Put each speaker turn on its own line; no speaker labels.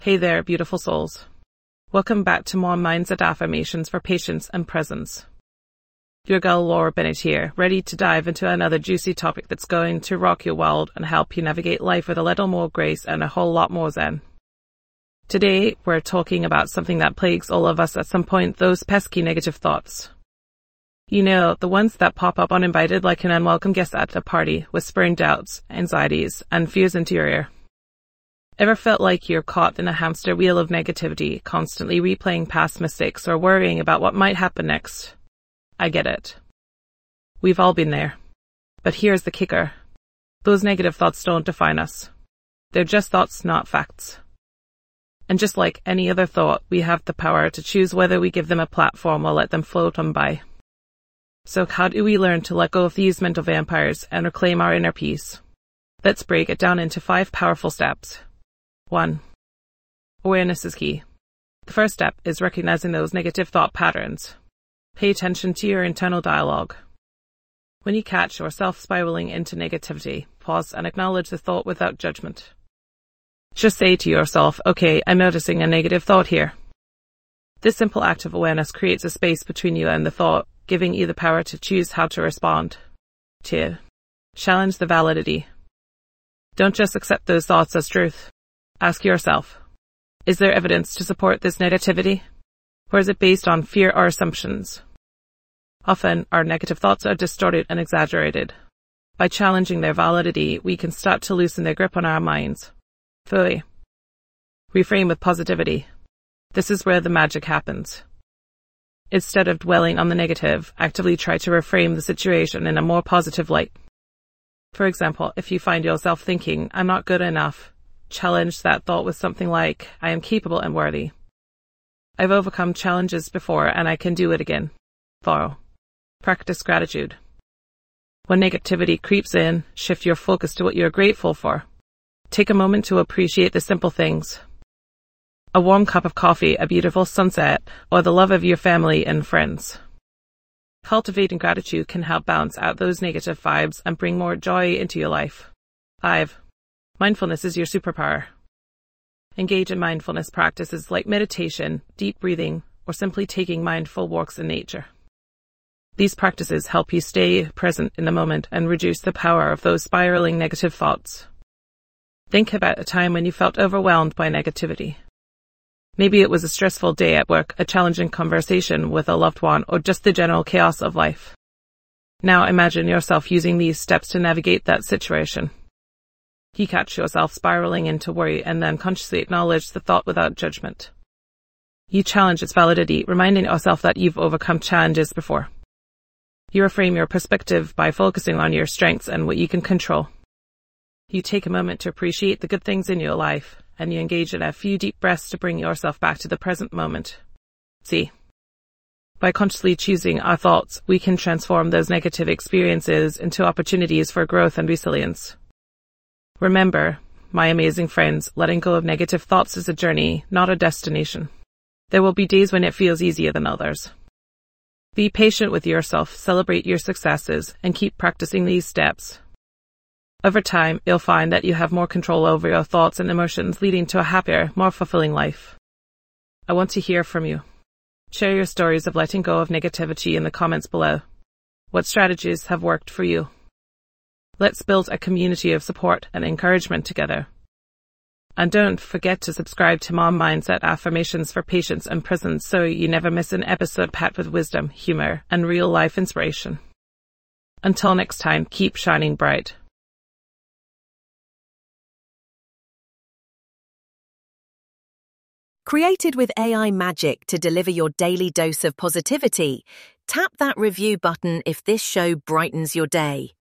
Hey there, beautiful souls. Welcome back to more Mindset Affirmations for Patience and Presence. Your girl Laura Bennett here, ready to dive into another juicy topic that's going to rock your world and help you navigate life with a little more grace and a whole lot more zen. Today, we're talking about something that plagues all of us at some point, those pesky negative thoughts. You know, the ones that pop up uninvited like an unwelcome guest at a party, whispering doubts, anxieties, and fears into your ear. Ever felt like you're caught in a hamster wheel of negativity, constantly replaying past mistakes or worrying about what might happen next? I get it. We've all been there. But here's the kicker. Those negative thoughts don't define us. They're just thoughts, not facts. And just like any other thought, we have the power to choose whether we give them a platform or let them float on by. So how do we learn to let go of these mental vampires and reclaim our inner peace? Let's break it down into 5 powerful steps. 1. Awareness is key. The first step is recognizing those negative thought patterns. Pay attention to your internal dialogue. When you catch yourself spiraling into negativity, pause and acknowledge the thought without judgment. Just say to yourself, okay, I'm noticing a negative thought here. This simple act of awareness creates a space between you and the thought, giving you the power to choose how to respond. 2. Challenge the validity. Don't just accept those thoughts as truth. Ask yourself, is there evidence to support this negativity? Or is it based on fear or assumptions? Often, our negative thoughts are distorted and exaggerated. By challenging their validity, we can start to loosen their grip on our minds. 3. Reframe with positivity. This is where the magic happens. Instead of dwelling on the negative, actively try to reframe the situation in a more positive light. For example, if you find yourself thinking, I'm not good enough, challenge that thought with something like, I am capable and worthy. I've overcome challenges before and I can do it again. 4. Practice gratitude. When negativity creeps in, shift your focus to what you're grateful for. Take a moment to appreciate the simple things. A warm cup of coffee, a beautiful sunset, or the love of your family and friends. Cultivating gratitude can help balance out those negative vibes and bring more joy into your life. 5. Mindfulness is your superpower. Engage in mindfulness practices like meditation, deep breathing, or simply taking mindful walks in nature. These practices help you stay present in the moment and reduce the power of those spiraling negative thoughts. Think about a time when you felt overwhelmed by negativity. Maybe it was a stressful day at work, a challenging conversation with a loved one, or just the general chaos of life. Now imagine yourself using these steps to navigate that situation. You catch yourself spiraling into worry and then consciously acknowledge the thought without judgment. You challenge its validity, reminding yourself that you've overcome challenges before. You reframe your perspective by focusing on your strengths and what you can control. You take a moment to appreciate the good things in your life, and you engage in a few deep breaths to bring yourself back to the present moment. See, by consciously choosing our thoughts, we can transform those negative experiences into opportunities for growth and resilience. Remember, my amazing friends, letting go of negative thoughts is a journey, not a destination. There will be days when it feels easier than others. Be patient with yourself, celebrate your successes, and keep practicing these steps. Over time, you'll find that you have more control over your thoughts and emotions, leading to a happier, more fulfilling life. I want to hear from you. Share your stories of letting go of negativity in the comments below. What strategies have worked for you? Let's build a community of support and encouragement together. And don't forget to subscribe to Mom Mindset Affirmations for Patience and Presence so you never miss an episode packed with wisdom, humor, and real-life inspiration. Until next time, keep shining bright.
Created with AI magic to deliver your daily dose of positivity, tap that review button if this show brightens your day.